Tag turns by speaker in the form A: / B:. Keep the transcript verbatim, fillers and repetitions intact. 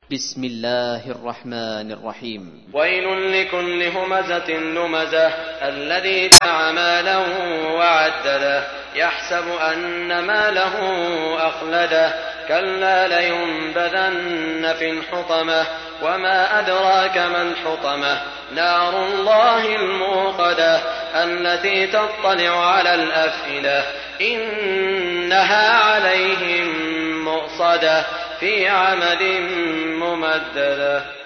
A: بسم الله الرحمن الرحيم.
B: ويل لكل همزة لمزة الذي جمع مالا وعدده يحسب أن ماله أخلده كلا لينبذن في الحطمة وما أدراك ما الحطمة نار الله الموقدة التي تطلع على الأفئدة إنها عليهم مؤصدة في عمد ممددة.